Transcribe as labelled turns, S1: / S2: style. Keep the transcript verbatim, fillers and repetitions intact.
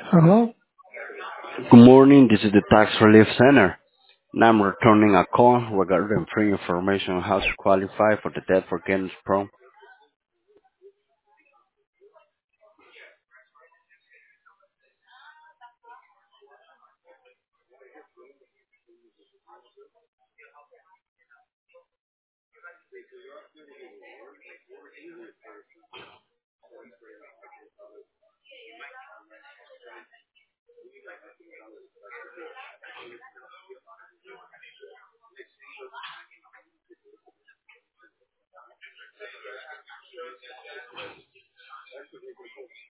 S1: Hello?
S2: Good morning, this is the Tax Relief Center. And I'm returning a call regarding free information on how to qualify for the Debt Forgiveness Program.